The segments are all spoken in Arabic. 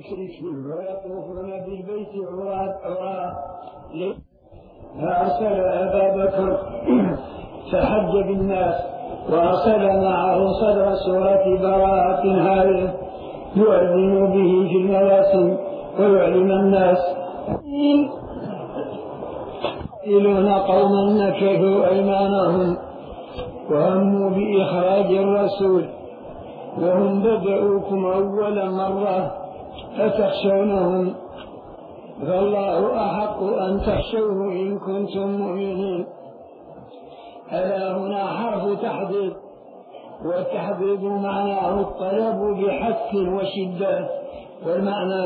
المشركين ويطوفون بالبيت عراة فأرسل أبا بكر فحج بالناس وأرسل معه صدر سورة براءة هذه يؤذن به في المواسم ويعلم الناس يقتلون قوما نكثوا أيمانهم وهموا بإخراج الرسول وهم بدأوكم أول مرة فتخشونهم فالله أحق أن تخشوه إن كنتم مؤمنين. ألا هنا حرف تحديد، والتحديد معناه الطلب بحث وشدة، والمعنى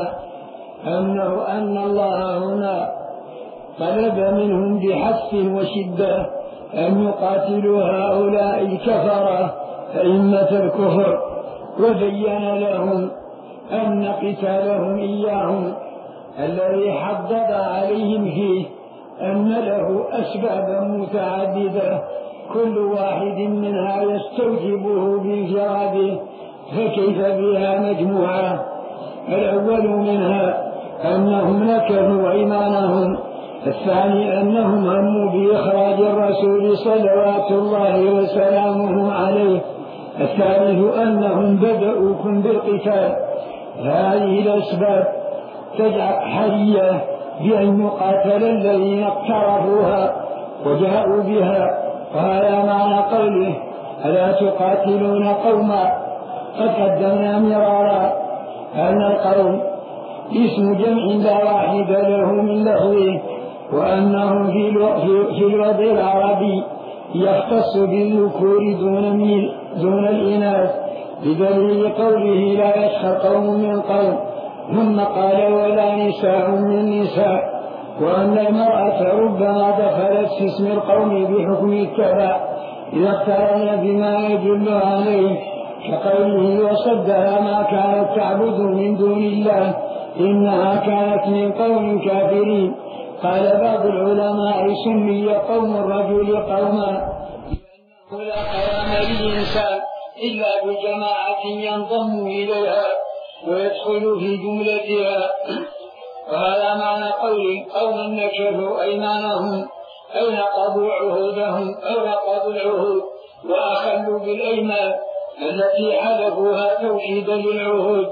أن الله هنا طلب منهم بحث وشدة أن يقاتلوا هؤلاء الكفرة أئمة الكفر، وبين لهم أن قتالهم إياهم الذي حدد عليهم فيه أن له أسبابا متعددة كل واحد منها يستوجبه بانفراده، فكيف بها مجموعة؟ الأول منها أنهم نكثوا أيمانهم، الثاني أنهم هموا بإخراج الرسول صلوات الله وسلامه عليه، الثالث أنهم بدأوكم بالقتال. هذه الأسباب تجعل حرية بأن يقاتل الذين اقترفوها وجاءوا بها، وهذا معنى قوله ألا تقاتلون قوما. قد قدمنا مرارا أن القوم اسم جمع لا واحد له من لفظه، وأنه في الوضع العربي يختص بالذكور دون الإناث، بدليل قوله لا يسخر قوم من قوم، ثم قال ولا نساء من نساء، وأن المرأة ربما دخلت في اسم القوم بحكم التبع إذا اقترن بما يدل عليه، كقوله وصدها ما كانت تعبد من دون الله إنها كانت من قوم كافرين. قال بعض العلماء سمي قوم الرجل قوما لأنه لا قيام للإنسان إلا بجماعة ينضم إليها ويدخل في جملتها، وهذا معنى قول قوما نكثوا أيمانهم أو نقضوا عهودهم أو نقضوا العهود وأخلوا بالأيمان التي حلفوها توحيدا للعهود،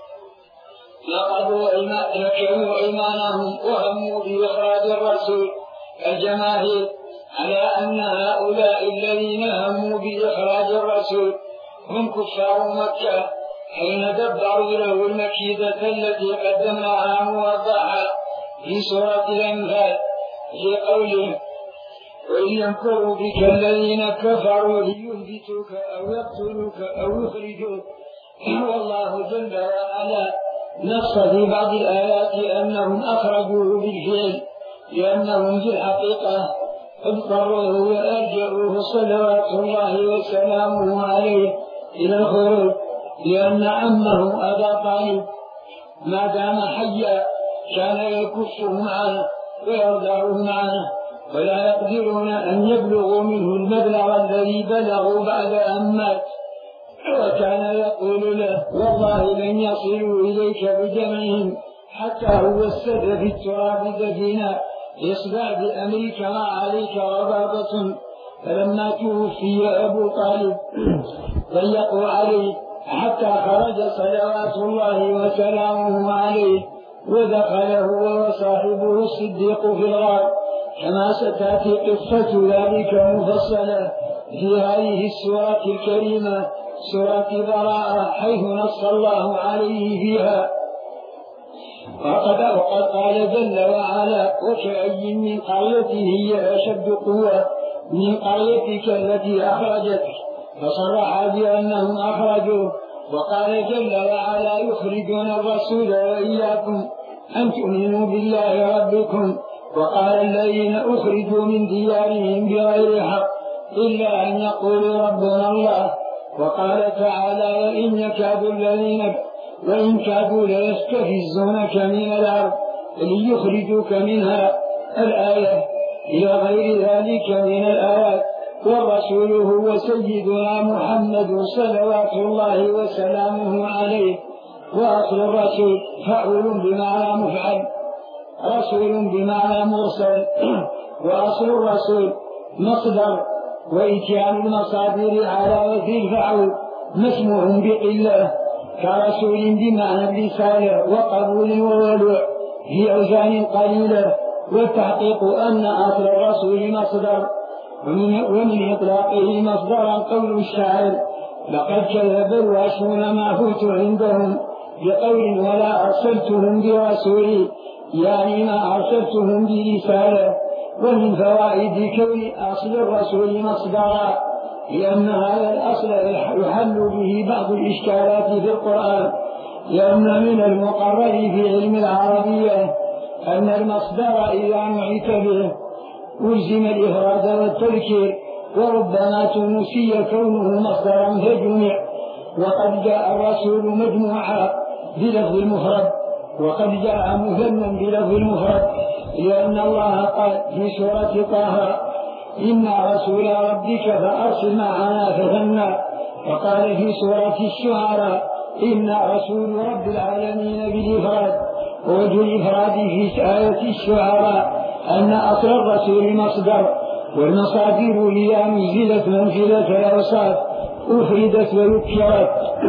نكثوا أيمانهم وهموا بإخراج الرسول. الجماهير على أن هؤلاء الذين هموا بإخراج الرسول هم كفار مكة حين دبروا له المكيدة التي قدمناها موضحة في سورة الأنفال في قوله وإن يمكروا بك الذين كفروا ليثبتوك أو يقتلوك أو يخرجوك، والله جل وعلا نص في بعض الآيات أنهم أخرجوه بالفعل لأنهم في الحقيقة اضطروه وألجأوه صلوات الله وسلامه عليه إلى الخروج، لأن عمه أبا طالب ما دام حيا كان يكفه معه ويرضعه معه، ولا يقدرون أن يبلغوا منه المبلغ الذي بلغوا بعد أن مات، وكان يقول له والله لن يصلوا إليك بجمعهم حتى هو السد في التراب دفينا يصدع بأمرك ما عليك رباطة. فلما توفي أبو طالب ضيقوا عليه حتى خرج صلوات الله وسلامه عليه ودخل هو وصاحبه الصديق في الغار، كما ستأتي قصة ذلك مفصلة في هذه السورة الكريمة سورة براءة، حيث نص الله عليه فيها. وقد قال جل وعلا وكأي من قرية هي أشد قوة من قريتك التي أخرجتك، فصرح بأنهم أخرجوه. وقال جل وعلا يخرجون الرسول وإياكم أن تؤمنوا بالله ربكم، وقال الذين أخرجوا من ديارهم بغير حق إلا أن يقولوا ربنا الله. وقال تعالى وإن كادوا ليستفزونك من الأرض ليخرجوك منها، الآية إلى غير ذلك من الآيات. والرسول هو سيدنا محمد صلوات الله وسلامه عليه، وأصل الرسول فاعل بمعنى مفعل، رسول بمعنى مرسل. وأصل الرسول مصدر، وإتيان المصادر على وجه الفعل مسموع بقلة، كرسول بمعنى الرسالة وقبول وولوع في أوزان قليلة. والتحقيق أن أصل الرسول مصدر، ومن إطلاقه مصدرا قول الشاعر: لقد كذب الواشون ما فوت عندهم بقول ولا أرسلتهم برسولي، يعني ما أرسلتهم برسالة. ومن فوائد كون أصل الرسول مصدرا لأن هذا الأصل يحل به بعض الإشكالات في القرآن، لأن من المقرر في علم العربية أن المصدر إذا نعت به ألزم الإفراد والتذكير، وربما تنسي كونه مصدرا فجمع. وقد جاء الرسول مجموعا بلفظ المفرد، وقد جاء مثنى بلفظ المفرد، لأن الله قال في سورة طه: إنا رسول ربك فأرسل معنا فثنى. وقال في سورة الشعراء: إنا رسول رب العالمين بالإفراد. ووجه الإفراد في آية الشعراء أن أصل الرسول مصدر، والمصادر إذا نزلت منزلة الأوصاف أفردت وذكرت.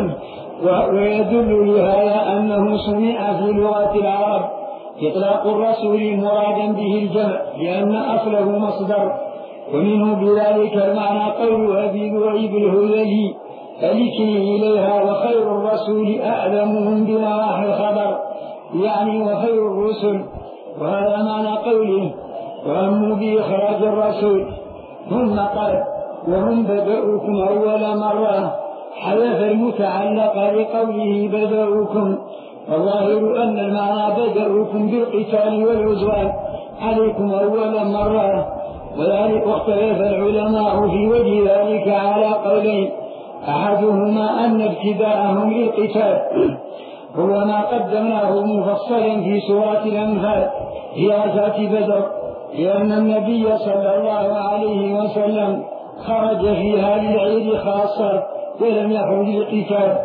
ويدل لهذا أنه سمع في لغة العرب إطلاق الرسول مرادا به الجمع لأن أصله مصدر. ومنه بذلك المعنى قول أبي ذؤيب الهذلي: ألكني إليها وخير الرسول أعلمهم بنواحي الخبر، يعني وخير الرسل. وهذا معنى قوله: وهموا بإخراج الرسول. ثم قال: وهم بدأوكم أول مرة، حذف المتعلق لقوله بدأوكم. والظاهر أن المعنى بدأوكم بالقتال والعدوان عليكم أول مرة. وذلك اختلف العلماء في وجه ذلك على قولين: أحدهما أن ابتداءهم للقتال هو ما قدمناه مفصلا في سورة الأنفال في غزوة بدر، لأن النبي صلى الله عليه وسلم خرج فيها للعيد خاصة ولم يخرج للقتال.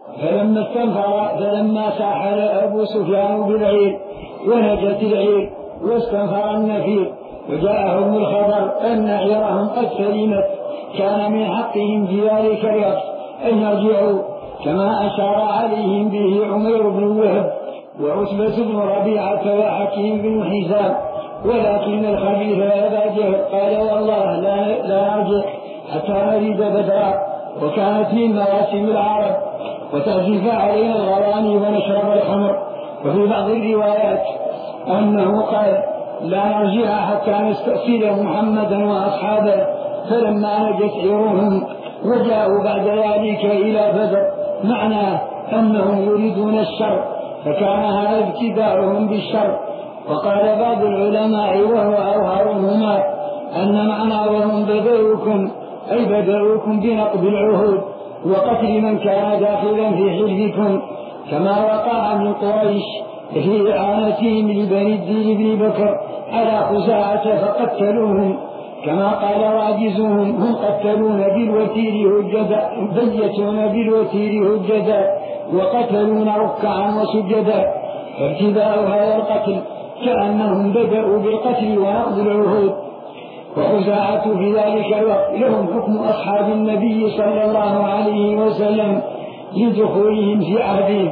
فلما ساحل أبو سفيان بالعير ونجت العير واستنفر النفير وجاءهم الخبر أن عيرهم قد سلمت، كان من حقهم في ذلك الوقت أن يرجعوا، كما أشار عليهم به عمير بن وهب وعتبة بن ربيعة وحكيم بن حزام. ولكن الخليفة أبا جهل قال: والله لا نرجع حتى نريد بدرا، وكانت من مواسم العرب، وتعزف علينا الغواني ونشرب الخمر. وفي بعض الروايات أنه قال: لا نرجع حتى نستأصل محمدا وأصحابه. فلما نجت عيرهم وجاءوا بعد ذلك إلى بدر، معناه أنهم يريدون الشر، فكان هذا ابتداؤهم بالشر. وقال بعض العلماء وهو أظهرهما أن معنى وهم بدأوكم أي بدأوكم بنقض العهود وقتل من كان داخلا في حلفكم، كما وقع من قريش في إعانتهم لبني الدين بن بكر على خزاعة فقتلوهم، كما قال راجزهم: هم قتلون بالوتير هجدا، بيتون بالوتير هجدا، وقتلون ركعا وسجدا. فابتداء هذا القتل كأنهم بدأوا بالقتل ونقض العهود. وخزاعة في ذلك الوقت لهم حكم أصحاب النبي صلى الله عليه وسلم لدخولهم في عهده.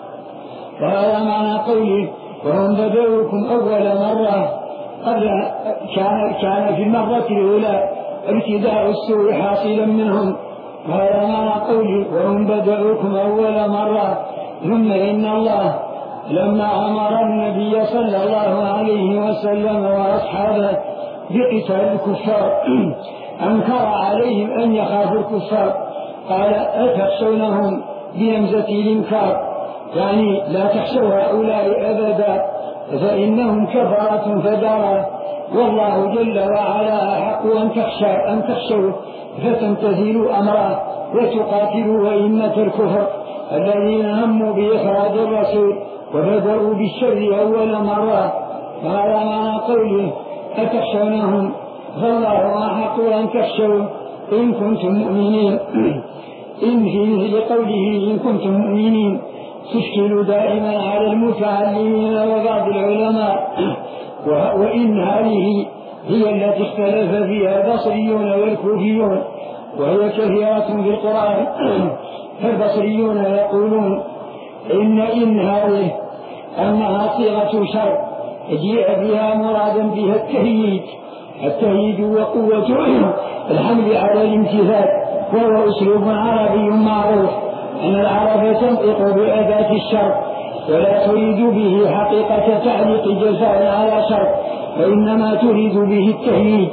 وهذا معنى قوله: وهم بدأوكم أول مرة. قبل كان في المرة الأولى ابتداء السوء حاصلا منهم. وهذا معنى قوله: وهم بدأوكم أول مرة. ثم إن الله لما أمر النبي صلى الله عليه وسلم وأصحابه بقتال الكفار أنكر عليهم أن يخافوا الكفار، قال: أتخشونهم بهمزة الإنكار، يعني لا تخشوا هؤلاء أبدا فإنهم كفرة فجرة، والله جل وعلا أحق أن تخشوا فتمتثلوا أمره وتقاتلوا أئمة الكفر الذين هموا بإخراج الرسول وبدأوا بالشر أول مرة. وهذا معنى قوله: أتخشونهم، فالله أحق أن تخشوا إن كنتم مؤمنين. إن في مثل قوله إن كنتم مؤمنين تشكل دائما على المتعلمين وبعض العلماء، وإن هذه هي التي اختلف فيها البصريون والكوفيون، وهي كثيرة في القرآن. فالبصريون يقولون إن هذه أنها صيغة شرط جيء بها مرادا بها التهييج وقوة الحمل على الامتثال، وهو أسلوب عربي معروف أن العرب تنطق بأداة الشرط ولا تريد به حقيقة تعليق جزاء على شرط، وإنما تريد به التهييج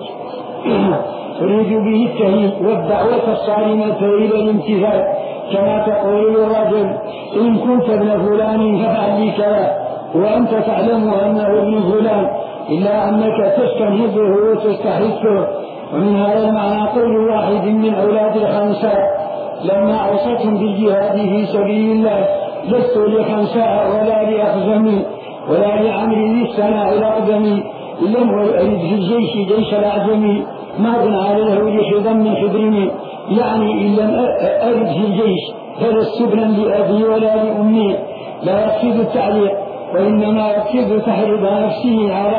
والدعوة الصارمة إلى الامتثال، كما تقول للرجل إن كنت ابن فلان فافعل لي كذا وأنت تعلم أنه ابن فلان، إلا أنك تستنهضه وتستحثه. ومن هذا المعنى قول واحد من أولاد الخنساء لما أوصتهم بالجهاد في سبيل الله: لست لخنساء ولا لأخزمي ولا لعمر ذي السناء الأقدمي، إن لم أرد في الجيش جيش الأعجمي ماض على الهول حضا من حضرمي، يعني إن لم أرد في الجيش فلست ابنا لأبي ولا لأمي. لا يقصد التعليق، وإنما يقصد تحريض نفسه على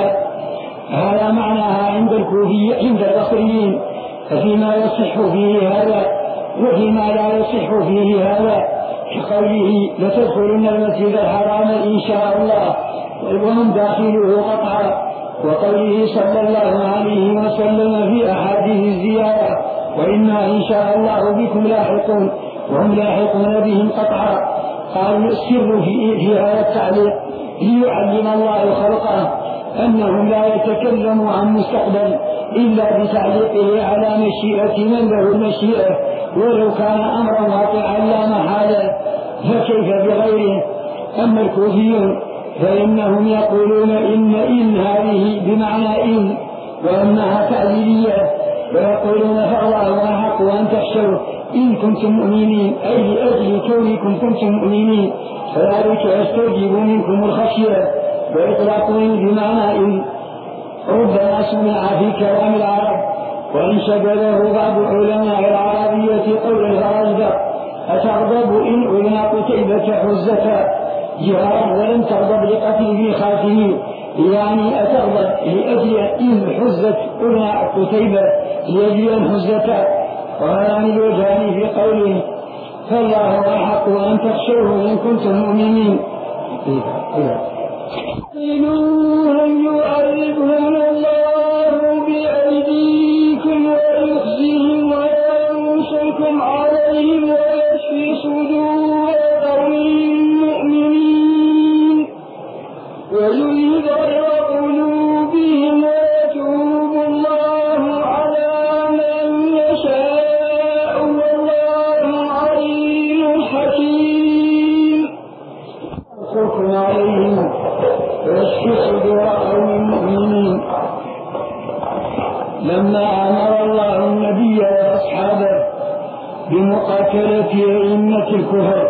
هذا معناها عند البصريين. ففيما يصح فيه هذا وفيما لا يصح فيه هذا، كقوله: لتدخلن المسجد الحرام إن شاء الله وهم داخله قطعا، وقوله صلى الله عليه وسلم في أحاديث الزيارة: وإنا إن شاء الله بكم لاحقون، وهم لاحقون بهم قطعا. قال السر في هذا التعليق ليعلم الله خلقه أنهم لا يتكلموا عن مستقبل إلا بتعليقه على مشيئة من له المشيئة، ولو كان أمرا واقعا لا محالة، فكيف بغيره؟ أما الكوفيون فإنهم يقولون إن هذه بمعنى إن، وأنها تعليلية، ويقولون: فالله أحق أن تخشوا إن كنتم مؤمنين، أي لأجل كونكم كنتم مؤمنين، فذلك يستوجب منكم الخشية. وإطلاقهم بمعنى إن ربما سمع في كلام العرب، وإن شبهه بعض علماء العربية قول الغرازة: أتغضب إن أولنا قتيبة حزة جهارا ولم تغضب لقتل في خاتمه، يعني أتغضب لأجل إن حزت أولنا قتيبة لأجل أن حزتا. وهذا من الوجهان في قوله: فالله أحق أن تخشوه إن كنتم مؤمنين. هل يعذبهم الله بأيديكم ويخزيهم وينصركم عليهم ويشفي صدور قوم مؤمنين ويذهب غير قلوبهم ويتوب الله على من يشاء والله عليم حكيم. ينصركم عليهم ويشفي صدور قوم مؤمنين. لما أمر الله النبي وأصحابه بمقاتلة أئمة الكفر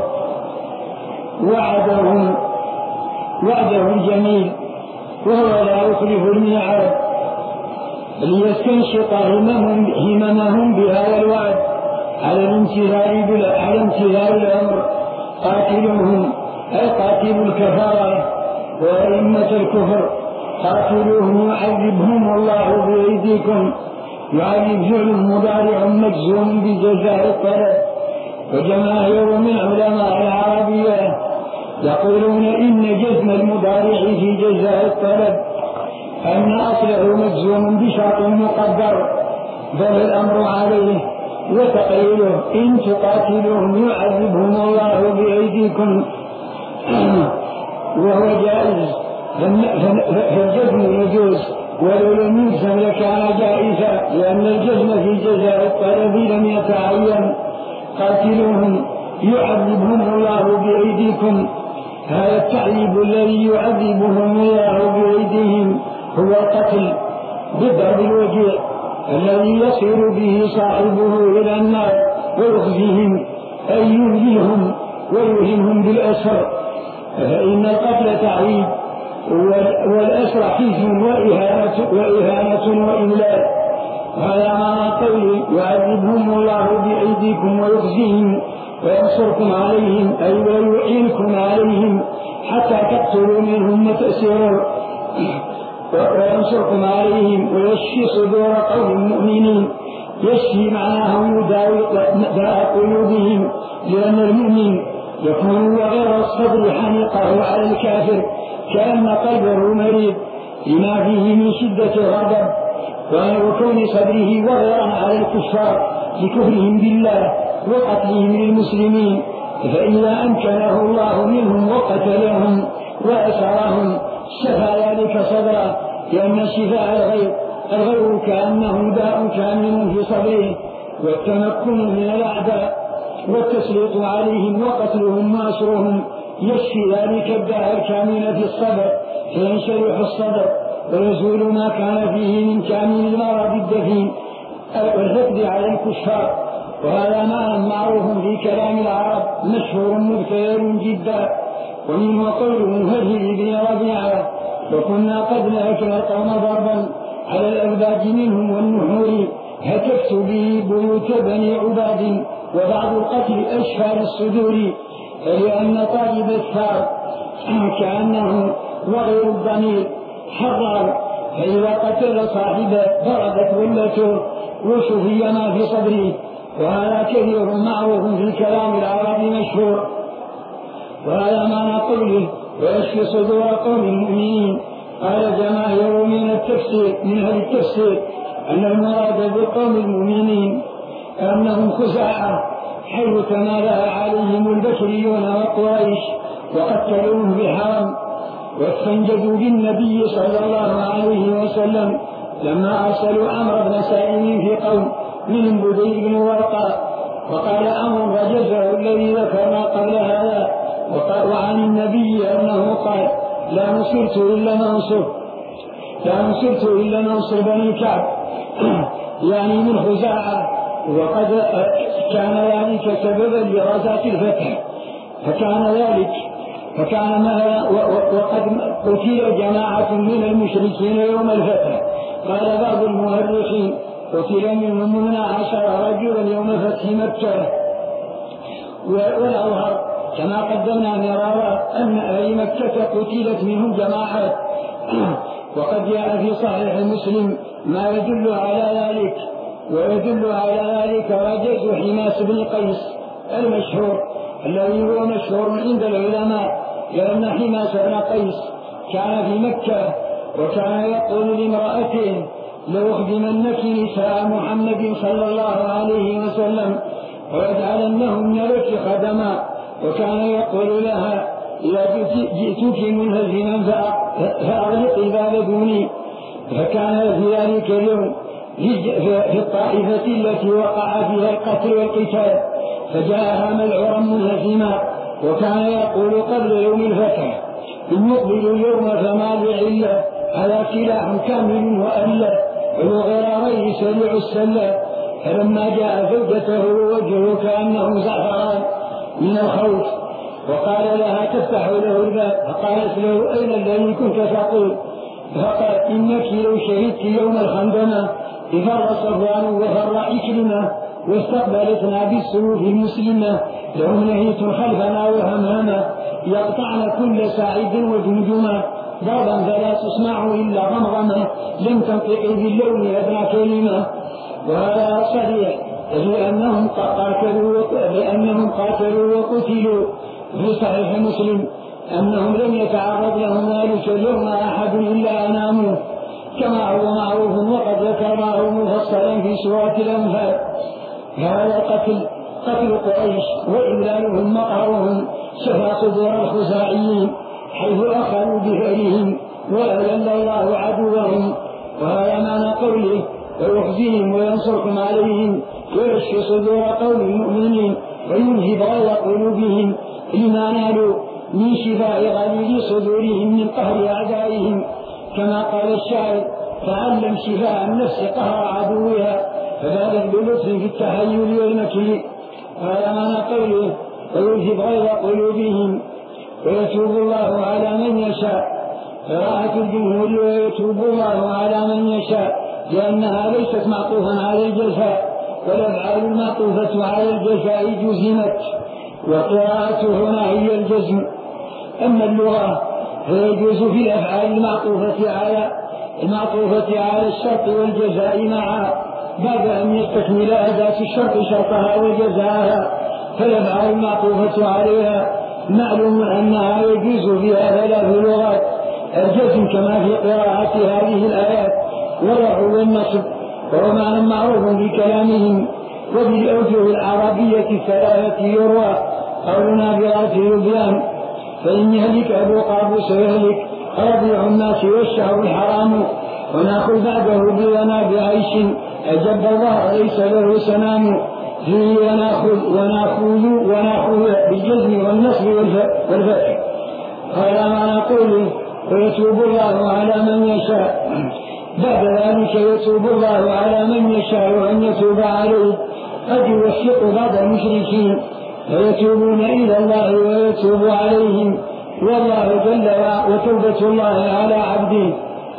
وعده الجميل، وهو لا يخلف الميعاد، ليستنشط هممهم بهذا الوعد على امتثال الأمر. قاتلوهم أي قاتلوا الكفارة وأئمة الكفر، قاتلوهم يعذبهم الله بأيديكم. يعذب فعل مضارع مجزوم بجزاء الطلب. وجماهير من علماء العربية يقولون إن جزم المضارع في جزاء الطلب أن أصله مجزوم بشرط مقدر، بل الأمر عليه، وتقريره إن تقاتلوهم يعذبهم الله بأيديكم، وهو جائز. فالجزم يجوز، ولو لم يجزم لكان جائزا، لأن الجزم في جزاء الطلب لم يتعين. قاتلوهم يعذبهم الله بأيديكم. هذا التعذيب الذي يعذبهم الله بأيديهم هو القتل بالضرب الوجيع الذي يصير به صاحبه إلى النار، ويخزيهم أي يهليهم ويوهمهم بالأسر. فإن القتل تعذيب والأسر خزي وإهانة وإملاء. هذا معنى قوله يعذبهم الله بأيديكم ويخزيهم وينصركم عليهم، أي يعينكم عليهم حتى تقتلوا منهم وتأسروا وينصركم عليهم ويشفي صدور قوم مؤمنين. يشفي معناه يداوي داء قلوبهم، لأن المؤمن يكون وغير الصدر حنيقه على الكافر كأن قلبه مريض لما فيه من شدة الغضب وكون صدره وغيرا على الكفار لكفرهم بالله وقتلهم للمسلمين. فإذا أمكنه الله منهم وقتلهم وأسرهم شفى ذلك صدره، لأن شفاء الغير كأنه داء كامل في صدره، والتمكن من الأعداء والتسليط عليهم وقتلهم وأسرهم يشفي ذلك الداء الكامل في الصدر، فينشرح الصدر ويزول ما كان فيه من كامل المرض الدفين والحقد على الكفار. وهذا معنى معروف في كلام العرب مشهور مبتذل جدا. ومنه قوله هذه بن ربيعة: وكنا قد نهكنا القوم ضربا على الأبداج منهم والنحور، هتكت به بيوت بني عباد وبعض القتل أشفى للصدور. فلأن طالب الثار كأنه وغير الضمير حرر، فإذا قتل صاحبه ضربت ولته وشفي ما في صدره. وهذا كثير معروف في كلام العرب مشهور. وهذا معنى قوله ويشفي صدور قوم المؤمنين. قال جماهير من أهل التفسير أن المراد بقوم المؤمنين أنهم خزاعة، حيث تمالأ عليهم البشريون وقريش وقتلوه بحرم، واستنجدوا بالنبي صلى الله عليه وسلم لما أرسلوا عمرو بن سالم في قوم من بدي بن ورقة، وقال عمرو وجزه الذي ذكرنا قبل هذا. وعن النبي أنه قال: لا نصرت إلا ننصر بني كعب يعني من خزاعة. وقد كان ذلك سببا لغزاة الفتح، وقد قتل جماعة من المشركين يوم الفتح. قال بعض المؤرخين: قتل منهم 12 رجلا يوم فتح مكة. والأظهر كما قدمنا مرارا أن أهل مكة قتلت منهم جماعات. وقد جاء في صحيح مسلم ما يدل على ذلك، ويدل على ذلك رجز حماس بن قيس المشهور الذي هو مشهور عند العلماء، لأن حماس بن قيس كان في مكة وكان يقول لامرأته: لو أخدمنك نساء محمد صلى الله عليه وسلم ويجعلنهن لك خدما. وكان يقول لها: إذا جئتك منهزما فأغلق الباب دوني. فكان في ذلك اليوم في الطائفة التي وقع فيها القتل والقتال، فجاءها ملعورا منهزما، وكان يقول قبل يوم الفتح: إن يقبل اليوم فما بعلة، هذا سلاح كامل وألة ولغراره سريع السلة. فلما جاء زوجته وجهه كأنه زعفران من الخوف، وقال لها تفتح له الباب، فقالت له: أين الذي كنت تقول؟ فقال: إنك لو شهدت يوم الخندمة فر صفوان وفر عكرمة واستقبلتنا بالسيوف المسلمة، لهم نهيت خلفنا وهمهمة يقطعن كل ساعد وجمجمة، ضربا فلا تسمع إلا غمغمة لم تنطقي باللون أدنى كلمة. وهذا صحيح لأنهم قاتلوا وقتلوا. في صحيح مسلم أنهم لم يتعرض لهم ذلك اليوم أحد إلا أناموا، كما هو معروف وقد ذكرناه مفصلا في سورة الأنفال. هذا قتل قريش وإذلالهم مقهرهم شفى صدور الخزاعيين، حيث أخذوا بفعلهم وأذل الله عدوهم. وهذا معنى قوله: ويخزيهم وينصركم عليهم ويشفي صدور قوم المؤمنين ويذهب غيظ قلوبهم لما نالوا من شفاء غليل صدورهم من قهر أعدائهم. كما قال الشاعر: تعلم شفاء النفس قهر عدوها فبالغ بلطف في التحيل والمكر. هذا معنى قوله: ويذهب غيظ قلوبهم ويتوب الله على من يشاء. قراءة الجمهور: ويتوب الله على من يشاء، لأنها ليست معطوفا على الجزاء، والأفعال المعطوفة على الجزاء جزمت، والقراءة هنا هي الجزم. أما اللغة فيجوز في الأفعال المعطوفة على الشرط والجزاء معا بعد أن يستكمل أداة الشرط شرطها وجزاءها. فالأفعال المعطوفة عليها معلوم أنها يجوز فيها ثلاث لغات: الجزم كما في قراءة هذه الآيات، والرفع والنصب، وهو معنى معروف بكلامهم. وبالأوجه العربية الثلاثة يروى قولنا برأس يبيان: فإن يهلك أبو قابوس يهلك ربيع الناس والشهر الحرام، ونأخذ بعده بلنا بعيش أجب الله ليس له سنام، فيه ونأخذ بالجزم والنصب والفتح. قال ما نقول ويتوب الله على من يشاء، بعد ذلك يتوب الله على من يشاء أن يتوب عليه. قد يوفق بعض المشركين فيتوبون إلى الله ويتوب عليهم، والله جل وتوبة الله على عبده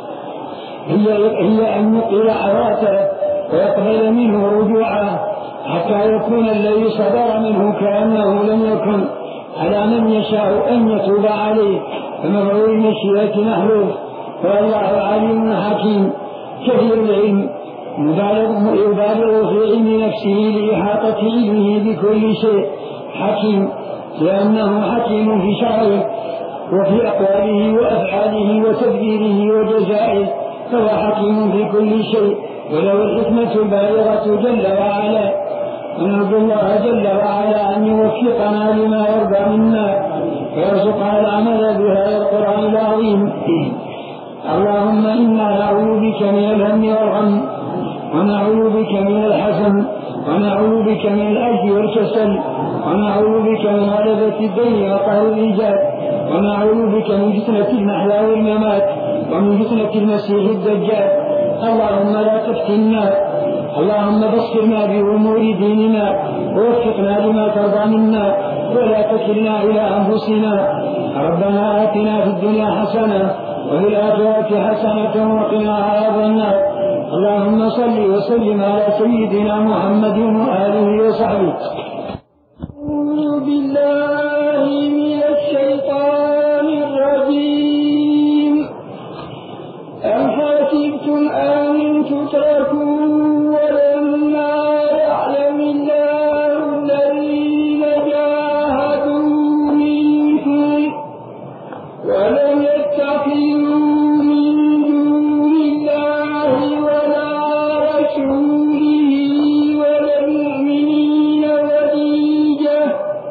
هي أن يقل عراته ويقبل منه رجوعه حتى يكون الذي صدر منه كأنه لم يكن، على من يشاء أن يتوب عليه. فمفعول المشيئة محذوف. والله عليم حكيم كثير العلم يبالغ في علم نفسه لإحاطة علمه بكل شيء. حكيم لأنه حكيم في شرعه وفي أقواله وأفعاله وتدبيره وجزائه، فهو حكيم في كل شيء وله الحكمة البالغة جل وعلا. ونرجو الله جل وعلا أن يوفقنا لما يرضى منا ويرزقنا العمل بهذا القرآن العظيم. اللهم إنا نعوذ بك من الهم والغم، ونعوذ بك من الحزن، ونعوذ بك من العجز والكسل، ونعوذ بك من غلبة الدين وقهر الرجال، ونعوذ بك من فتنة المحيا والممات، ومن فتنة المسيح الدجال. اللهم لا تفتنا، اللهم بصرنا بأمور ديننا ووفقنا لما ترضى منا، ولا تكلنا إلى أنفسنا. ربنا آتنا في الدنيا حسنة وفي الآخرة حسنة وقنا عذاب النار. اللهم صل وسلم على سيدنا محمد وآله وصحبه. أعوذ بالله من الشيطان الرجيم. أم حسبتم أن تتركوا ولما يعلم الله الذين جاهدوا منكم ولم يتخذوا من دون الله ولا رسوله ولا المؤمنين وليجة،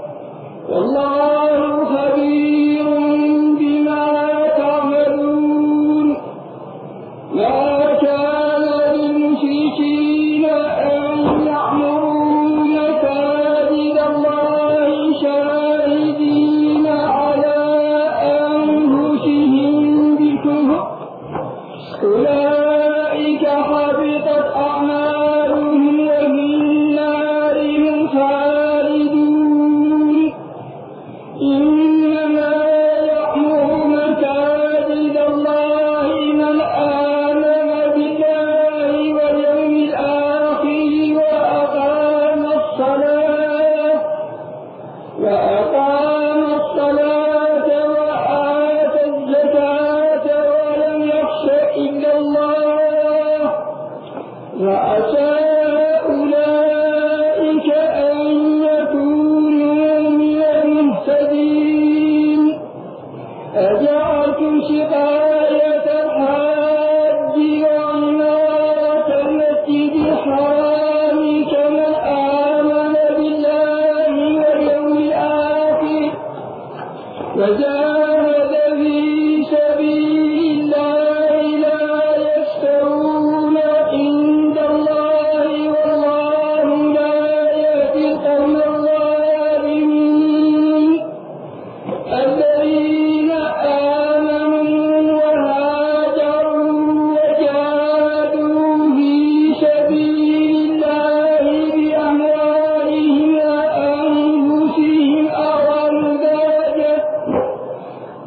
والله خبير بما تعملون. ما كان للمشركين أن يعمروا مساجد الله شاهدين على أنفسهم بالكفر، أولئك حبطت أعمالهم وفي النار هم خالدون. إنما يعمر مساجد الله من آمن بالله واليوم الآخر وأقام الصلاة وآتى الزكاة ولم يخش إلا الله، وعسى أولئك أن يكونوا من المهتدين. أجعلتم سقاية الحاج وعمارة المسجد الحرام كمن آمن بالله واليوم الآخر وجاهد في سبيل الله لا يستوون عند الله، والله لا يهدي القوم الظالمين. الذين آمنوا وهاجروا وجاهدوا في سبيل الله بأموالهم وأنفسهم أعظم درجة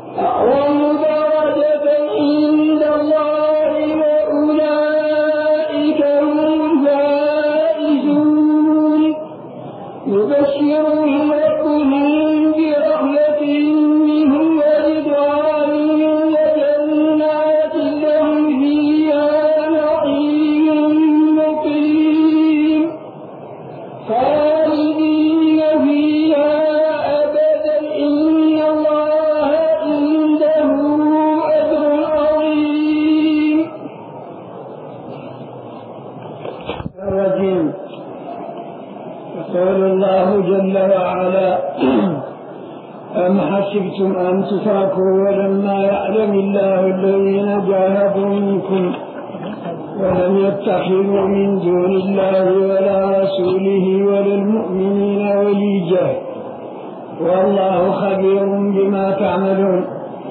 أم حسبتم أن تتركوا ولما يعلم الله الذين جاهدوا منكم ولم يتخذوا من دون الله ولا رسوله ولا المؤمنين وليجة والله خبير بما تعملون.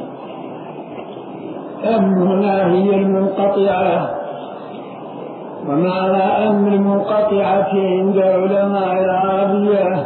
أم هنا هي المنقطعة، ومعنى أم المنقطعة عند علماء العربية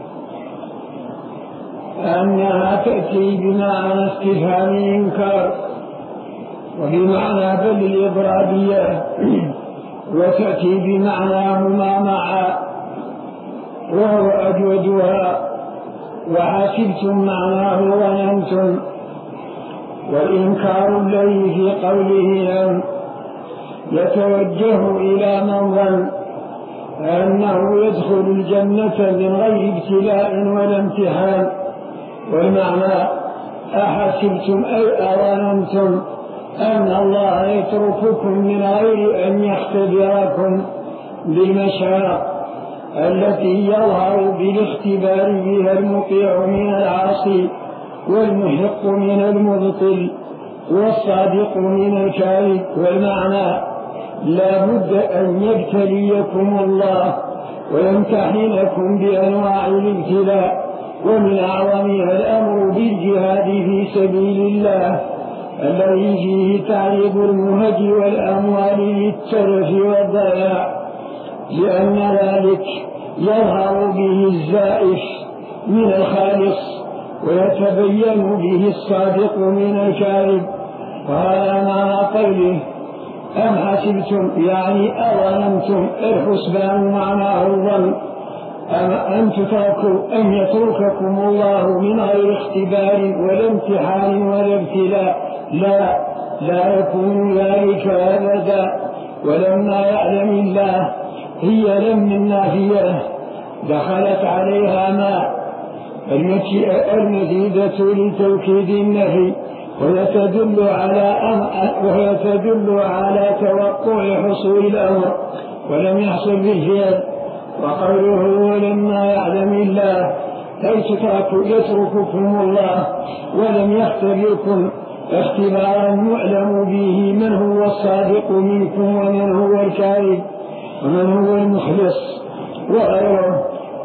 أنها تأتي بمعنى استفهام إنكار وبمعنى بل الإضرابية، وتأتي بمعناهما معا وهو أجودها. وحسبتم معناه ظننتم، والإنكار الذي في قوله يتوجه إلى من ظن أنه يدخل الجنة من غير ابتلاء ولا امتحان. والمعنى أحسبتم أي أظننتم أن الله يترككم من غير أن يختبركم بالمشاق التي يظهر بالاختبار بها المطيع من العاصي والمحق من المبطل والصادق من الكاذب. والمعنى لا بد أن يبتليكم الله ويمتحنكم بأنواع الابتلاء، ومن أعظمها الأمر بالجهاد في سبيل الله الذي فيه تعريض المهج والأموال للتلف والضياع، لأن ذلك يظهر به الزائف من الخالص ويتبين به الصادق من الكاذب. وهذا معنى قوله أم حسبتم يعني أظننتم. الحسبان معناه الظن. أم تتركوا أن يترككم الله من غير اختبار ولا امتحان ولا ابتلاء، لا يكون ذلك أبدا. ولما يعلم الله هي لم النافية دخلت عليها ما المزيدة لتوكيد النفي، وهي تدل على توقع حصول الأمر ولم يحصل بالفعل. وقوله ولما يعلم الله أي يترككم الله ولم يختبركم اختبارا يعلم به من هو الصادق منكم ومن هو الكاذب ومن هو المخلص وغيره.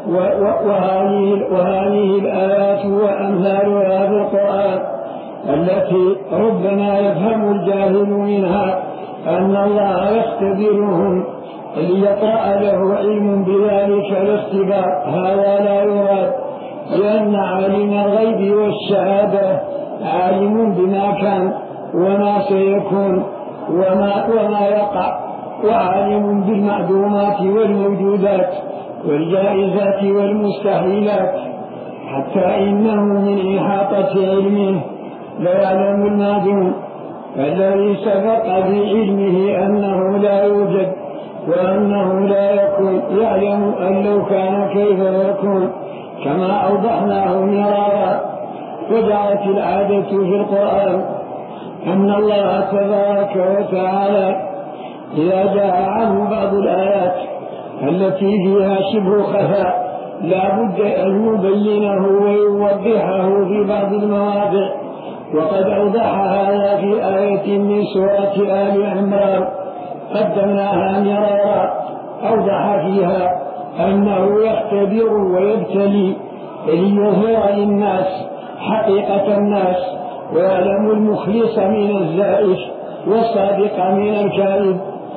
وهذه الآيات وأمثالها في القرآن التي ربما يفهم الجاهل منها أن الله يختبرهم ليطرأ له علم بذلك الاختبار. هذا لا يراد، لأن عالم الغيب والشهادة عالم بما كان وما سيكون وما يقع، وعالم بالمعدومات والموجودات والجائزات والمستحيلات، حتى إنه من إحاطة علمه لا يعلم المعدوم الذي سبق بعلمه أنه لا يوجد وأنه لا يكون، يعلم أن لو كان كيف يكون، كما أوضحناه مرارا. وجعلت العادة في القرآن أن الله تبارك وتعالى إذا جاء عنه بعض الآيات التي فيها شبه خفاء لا بد أن يبينه ويوضحه في بعض المواضع، وقد أوضح هذا في آية من سورة آل عمران قدمناها مرارا. أوضح فيها أنه يختبر ويبتلي ليظهر للناس حقيقة الناس، ويعلم المخلص من الزائف والصادق من الكاذب.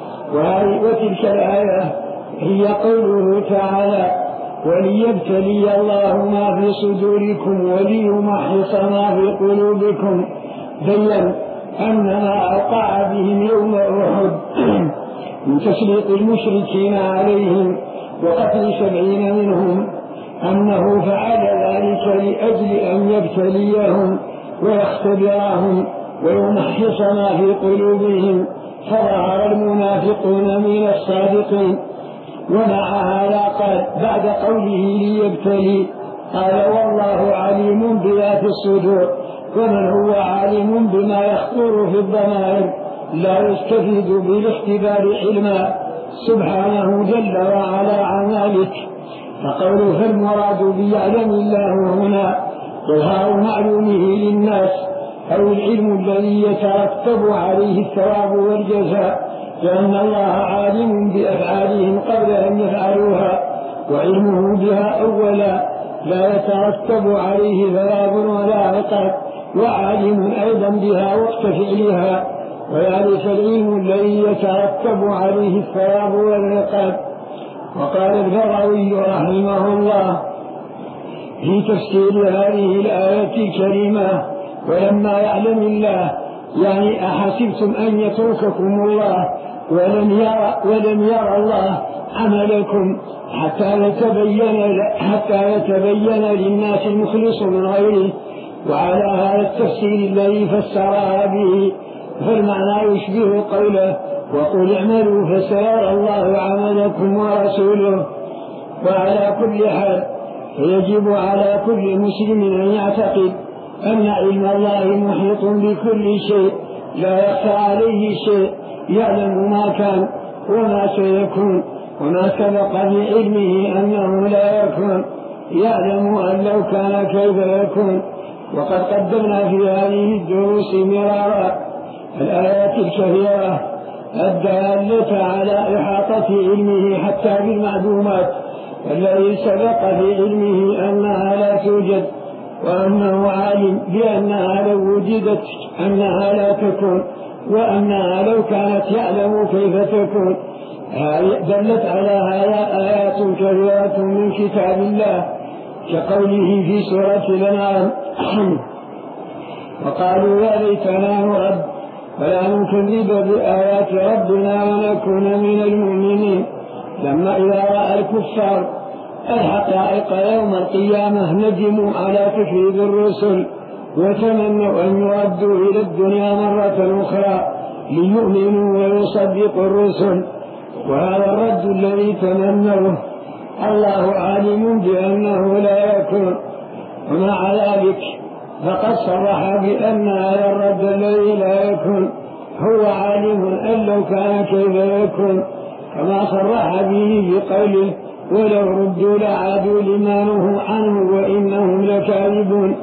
وتلك الآية هي قوله تعالى وليبتلي الله ما في صدوركم وليمحص ما في قلوبكم. بين أن ما أوقع بهم يوم أحد من تسليط المشركين عليهم وقتل 70 منهم أنه فعل ذلك لأجل أن يبتليهم ويختبرهم ويمحص ما في قلوبهم، فظهر المنافقون من الصادقين. ومع هذا قال بعد قوله ليبتلي قال والله عليم بذات الصدور، ومن هو عالم بما يخطر في الضمائر لا يستفيد بالاختبار علما سبحانه جل وعلا عن ذلك. فقوله فالمراد بيعلم الله هنا إظهار معلومه للناس أو العلم الذي يترتب عليه الثواب والجزاء، لأن الله عالم بأفعالهم قبل أن يفعلوها، وعلمه بها أولا لا يترتب عليه ثواب ولا عقاب، وعالم أيضا بها وقت فعلها، وذلك العلم الذي يترتب عليه الثواب والعقاب. وقال البغوي رحمه الله في تفسير هذه الآية الكريمة: ولما يعلم الله، يعني أحسبتم أن يترككم الله ولم يرى الله عملكم حتى يتبين للناس المخلص من غيره. وعلى هذا التفسير الذي فسرها به فالمعنى يشبه قوله: وقل اعملوا فسيرى الله عملكم ورسوله. وعلى كل حال فيجب على كل مسلم أن يعتقد أن علم الله محيط بكل شيء، لا يخفى عليه شيء، يعلم ما كان وما سيكون، وما سبق بعلمه أنه لا يكون، يعلم أن لو كان كيف يكون. وقد قدمنا في هذه الدروس مرارا الآيات الكثيرة الدالة على إحاطة علمه حتى بالمعدومات، الذي سبق في علمه أنها لا توجد، وأنه عالم بأنها لو وجدت أنها لا تكون، وأنها لو كانت يعلم كيف تكون. دلت على هذا آيات كثيرة من كتاب الله، كقوله في سورة الأنعام: وقالوا يا ليتنا نرد ولا نكذب بآيات ربنا ونكون من المؤمنين. لما إذا رأى الكفار الحقائق يوم القيامة ندموا على تكذيب الرسل، وتمنوا أن يردوا إلى الدنيا مرة أخرى ليؤمنوا ويصدقوا الرسل. وهذا الرد الذي تمنوه الله عالم بأنه لا يكون، ومع ذلك فقد صرح بأن هذا الرد الذي لا يكون هو عالم أن لو كان كيف يكون، كما صرح به بقوله: ولو ردوا لعادوا لما نهوا عنه وإنهم لكاذبون.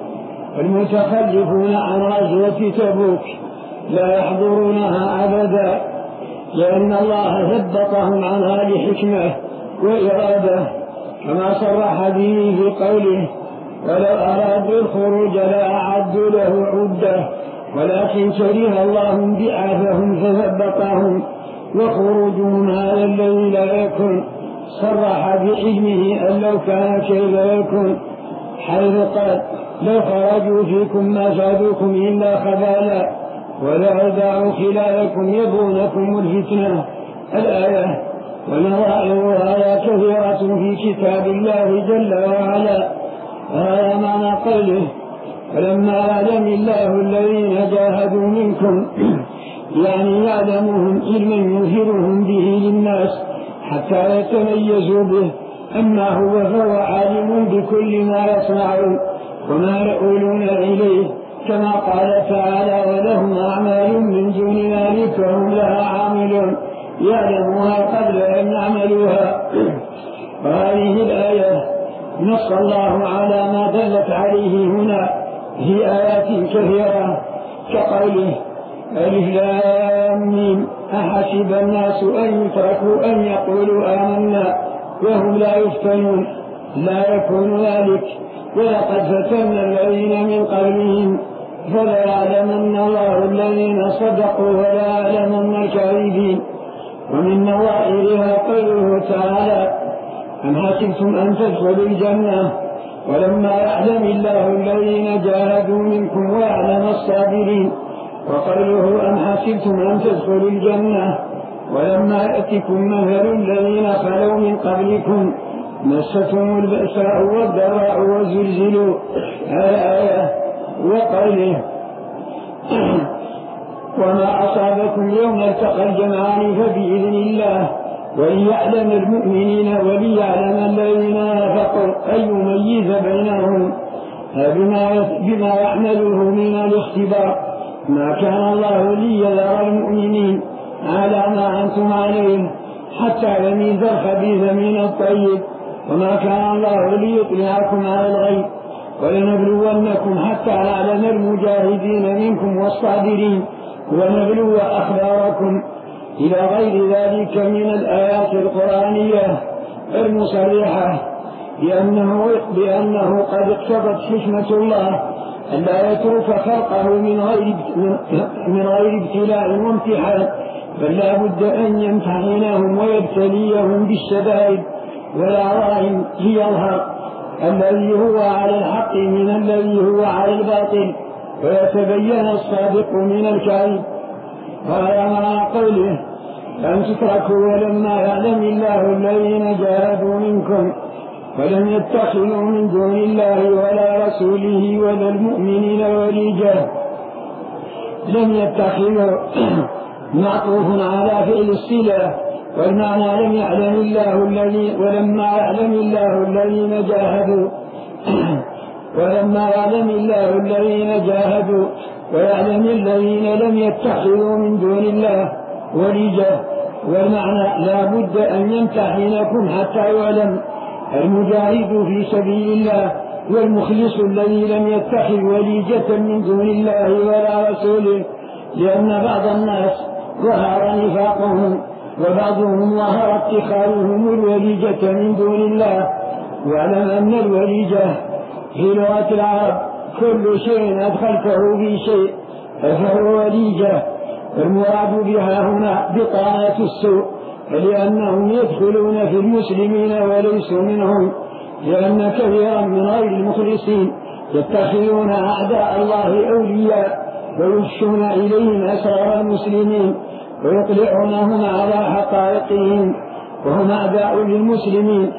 المتخلفون عن غزوة تبوك لا يحضرونها أبدا، لأن الله ثبتهم عنها لحكمة وإرادة، كما صرح به في قوله: ولو أرادوا الخروج لأعدوا له عدة ولكن كره الله بعاثهم فثبتهم، وخروجهم هذا الذي لا يكون صرح بعلمه أن لو كان كيف يكون، حيث قال: لو خرجوا فيكم ما زادوكم إلا خبالا ولا أدعوا خلالكم يبغونكم الفتنة. الآية. ونظائرها كثيرة في كتاب الله جل وعلا. هذا معنى قوله: فلما يعلم الله الذين جاهدوا منكم، يعني يعلمهم علما يظهرهم به للناس حتى يتميزوا به، أما هو فهو عالم بكل ما يصنعون وما يؤولون إليه، كما قال تعالى: ولهم أعمال من دون ذلك وهم لها عاملون يعلمها قبل أن يعملوها. وهذه الآية نص الله على ما دلت عليه هنا في آيات كثيرة، كقوله: ألف لام ميم أحسب الناس أن يتركوا أن يقولوا آمنا وهم لا يفتنون، لا يكون ذلك، ولقد فتنا الذين من قبلهم فليعلمن الله الذين صدقوا وليعلمن الكاذبين. ومن نظائرها قوله تعالى: أم حسبتم أن تدخلوا الجنة ولما يعلم الله الذين جاهدوا منكم ويعلم الصابرين. وقوله: أم حسبتم أن تدخلوا الجنة ولما يأتكم مثل الذين خلوا من قبلكم مستهم البأساء والضراء وزلزلوا. الآية. وقوله: وما أصابكم يوم التقى الجمعان فبإذن الله وليعلم المؤمنين وليعلم الذين نافقوا أن يميز بينهم بما يعمله من الاختبار. ما كان الله ليذر المؤمنين على ما أنتم عليه حتى يميز الخبيث من الطيب، وما كان الله ليطلعكم على الغيب ولنبلونكم حتى نعلم المجاهدين منكم والصابرين ونبلو أخباركم إلى غير ذلك من الآيات القرآنية المصرحة بأنه قد اقتضت حكمة الله أن لا يترك خلقه من غير ابتلاء وامتحان، بل لا بد أن يمتحنهم ويبتليهم بالشدائد والعظائم ليظهر الذي هو على الحق من الذي هو على الباطل، ويتبين الصادق من الكاذب. وهذا معنى قوله أن تتركوا ولما يعلم الله الذين جاهدوا منكم ولم يتخذوا من دون الله ولا رسوله ولا المؤمنين وليجة. لم يتخذوا معطوف على فعل الصلة، والمعنى لم يعلم الله ولما يعلم الله الذين جاهدوا ولما يعلم الله الذين جاهدوا ويعلم الذين لم يتخذوا من دون الله وليجة. والمعنى لا بد أن يمتحنكم حتى يعلم المجاهد في سبيل الله والمخلص الذي لم يتخذ وليجة من دون الله ولا رسوله، لأن بعض الناس ظهر نفاقهم وبعضهم ظهر اتخاذهم الوليجة من دون الله. واعلم أن الوليجة في لغة العرب كل شيء أدخلته في شيء فهو وليجة، والمراد بها هنا بطانة السوء، لأنهم يدخلون في المسلمين وليسوا منهم، لأن كثيرا من غير المخلصين يتخذون أعداء الله أولياء ويفشون إليهم أسرار المسلمين ويطلعونهم على حقائقهم، وهم أعداء للمسلمين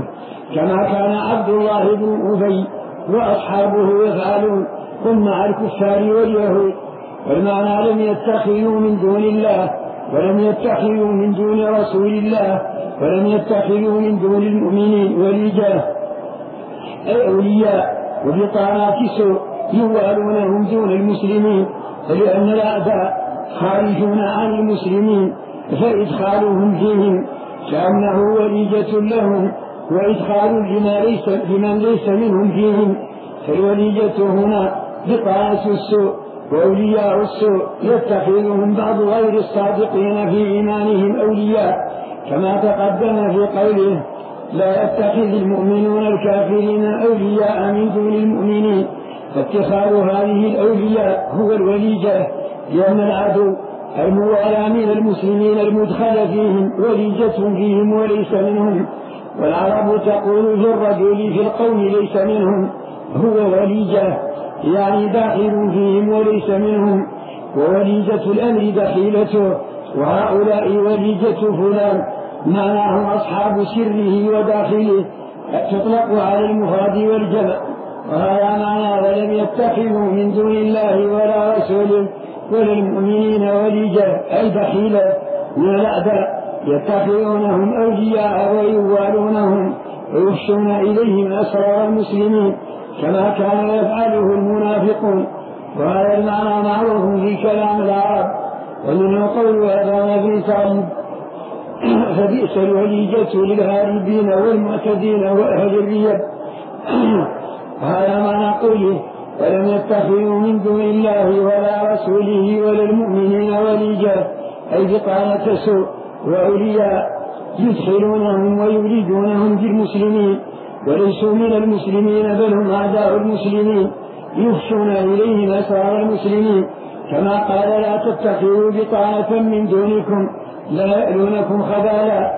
كما كان عبد الله بن أبي وأصحابه يفعلون هم مع الكفار واليهود. والمعنى لم يتخذوا من دون الله ولم يتخذوا من دون رسول الله ولم يتخذوا من دون المؤمنين وليجة أي أولياء وبطانات سوء يوالونهم دون المسلمين، لأن الأعداء خارجون عن المسلمين فإدخالهم فيهم كأنه وليجة لهم وإدخال لمن ليس منهم فيهم. فالوليجة هنا بطانة السوء وأولياء السوء يتخذهم بعض غير الصادقين في إيمانهم أولياء، كما تقدم في قوله لا يتخذ المؤمنون الكافرين أولياء من دون المؤمنين. فاتخاذ هذه الأولياء هو الوليجة، لأن العدو الموالى من المسلمين المدخل فيهم وليجة فيهم وليس منهم. والعرب تقول في الرجل في القوم ليس منهم هو وليجة، يعني داخل فيهم وليس منهم، ووليجة الأمر دخيلته، وهؤلاء وليجة فلان معناه أصحاب سره وداخله، تطلق على المفرد والجمع. وهذا معنى ولم يتخذوا من دون الله ولا رسوله ولا المؤمنين وليجة أي دخيلة من الأعداء يتخذونهم أولياء ويوالونهم ويفشون إليهم أسرار المسلمين كما كان يفعله المنافقون. وهذا المعنى معروف في كلام العرب، ومنه قول أبان بن طالب فبئس الوليجة للهاربين والمعتدين وأهل الريب. وهذا معنى قوله ولم يتخذوا من دون الله ولا رسوله ولا المؤمنين وليجة أي بطانة سوء وأولياء يدخلونهم ويريدونهم في المسلمين وليسوا من المسلمين بل هم أعداء المسلمين يفشون إليهم أسرار المسلمين، كما قال لا تتخذوا بطانة من دونكم لا يألونكم خبالا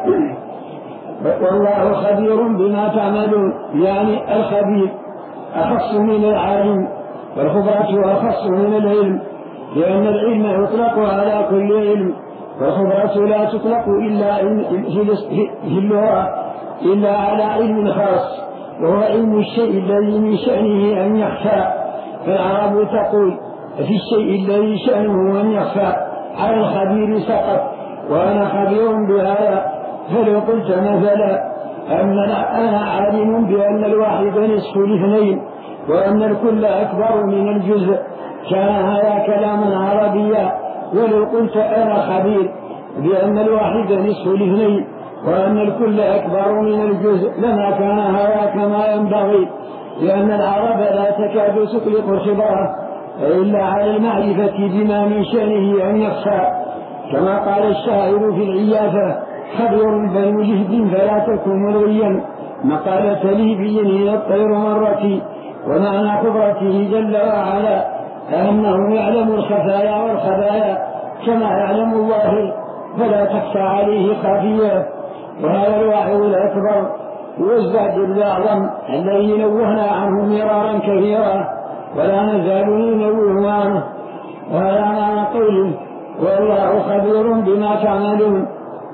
والله خبير بما تعملون. يعني الخبير أخص من العالم والخبرة أخص من العلم، لأن العلم يطلق على كل علم، والخبرة لا تطلق إلا في اللغة إلا على علم خاص، وهو علم الشيء الذي من شأنه أن يخفى. فالعرب تقول في الشيء الذي شأنه أن يخفى على الخبير سقط، وأنا خبير بهذا. فلو قلت مثلا أنا عالم بأن الواحد نصف الاثنين وأن الكل أكبر من الجزء كان هذا كلاما عربيا. ولو قلت أنا خبير بأن الواحد نصف الاثنين وأن الكل أكبر من الجزء لما كان هذا كما ينبغي. لأن العرب لا تكاد تطلق الخبرة إلا على المعرفة بما من شأنه أن يخفى، كما قال الشاعر في العيافة: خبر بنو جهد فلا تكن ملغيا مقالة ليبي إلى الطير مرتي. ومعنى قدرته جل وعلا أنه يعلم الخفايا والخبايا كما يعلم الله، فلا تخفى عليه خافية. وهذا الوعي الأكبر والزاد الأعظم الذي نوهنا عنه مرارا كثيرا ولا نزال ننوه عنه. وهذا معنى قوله: والله خبير بما تعملون.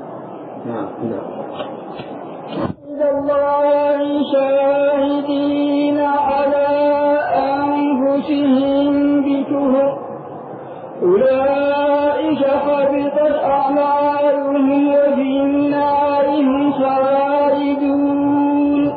الله شاهدين على أنفسهم بكفر أولئك حبطت أعمالهم وفي النار هم خالدون.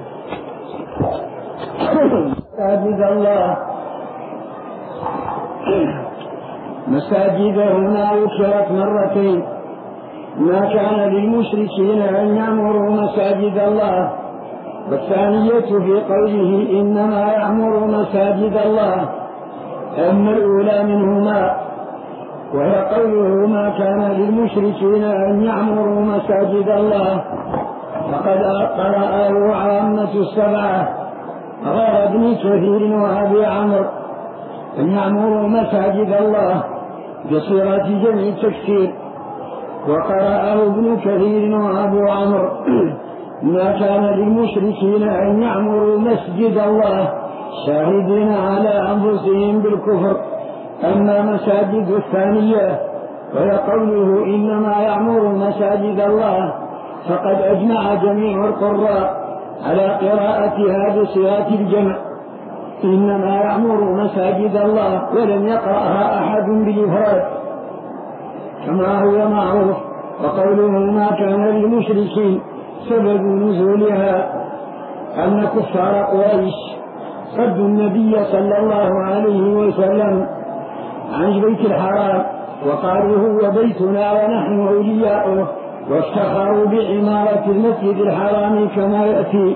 مساجد هنا ذكرت مرتين: ما كان للمشركين أن يعمروا مساجد الله، والثانية في قوله إنما يعمر مساجد الله. أما الأولى منهما وهي قوله ما كان للمشركين أن يعمروا مساجد الله، فقد قرأه عامة السبعة غير ابن كثير وأبي عمرو أن يعمروا مساجد الله بصيغة جمع التكسير، وقرأه ابن كثير وأبو عمرو ما كان للمشركين أن يعمروا مسجد الله شاهدين على أنفسهم بالكفر. أما مساجد الثانية وهي قوله إنما يعمر مساجد الله، فقد أجمع جميع القراء على قراءتها بصيغة الجمع إنما يعمر مساجد الله، ولم يقرأها أحد بالإفراد كما هو معروف. وقوله ما كان للمشركين سبب نزولها أن كفار قريش صدوا النبي صلى الله عليه وسلم عن بيت الحرام وقالوا هو بيتنا ونحن أولياؤه، وافتخروا بعمارة المسجد الحرام كما يأتي،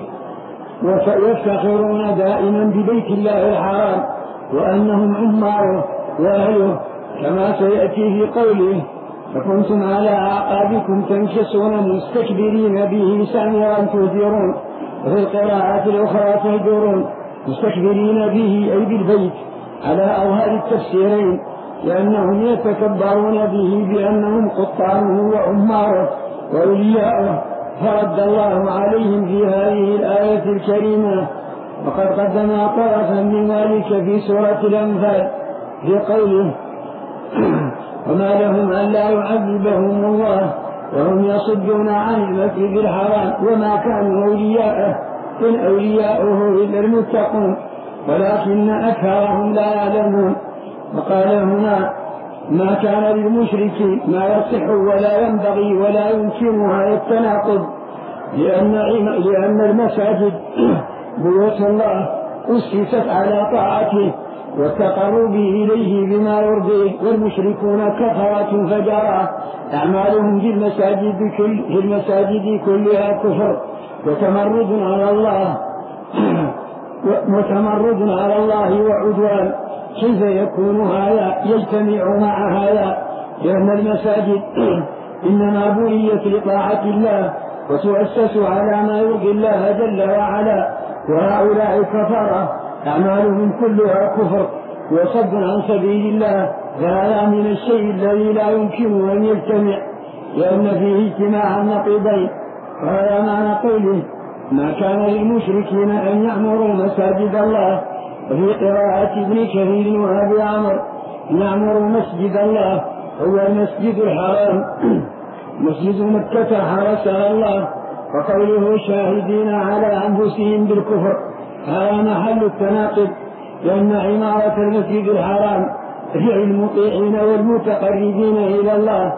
ويفتخرون دائما ببيت الله الحرام وأنهم عماره وأهله كما سيأتي في قوله فكنتم على أعقابكم تنكسون مستكبرين به سامرا تهجرون، وفي القراءات الأخرى تهجرون مستكبرين به أي بالبيت على أظهر التفسيرين، لأنهم يتكبرون به بأنهم قطانه وعماره وأولياؤه. فرد الله عليهم في هذه الآية الكريمة، وقد قدم طرفا من ذلك في سورة الأنفال في قوله وما لهم ألا يعذبهم الله وهم يصدون عن المسجد الحرام وما كانوا أولياءه إن أولياؤه إلا المتقون ولكن أكثرهم لا يعلمون. وقال هنا ما كان للمشرك ما يصح ولا ينبغي ولا يمكنها التناقض، لأن المساجد بيوت الله أسست على طاعته والتقرب إليه بما يرضيه، والمشركون كفرة فجرة أعمالهم في المساجد كلها كفر وتمرد على الله وعدوان. كيف يكون هذا يجتمع مع هذا؟ لأن المساجد إنما بنيت لطاعة الله وتؤسس على ما يرضي الله جل وعلا، وهؤلاء كفرة أعمالهم كلها كفر وصد عن سبيل الله، فهذا من الشيء الذي لا يمكن أن يجتمع لأن فيه اجتماع النقيضين. وهذا معنى قوله ما كان للمشركين أن يعمروا مساجد الله. وفي قراءة ابن كثير وأبي عمرو يعمر مسجد الله هو المسجد الحرام مسجد مكة حرسها الله. وقوله شاهدين على أنفسهم بالكفر هذا محل التناقض، لأن عمارة المسجد الحرام فعل المطيعين والمتقربين إلى الله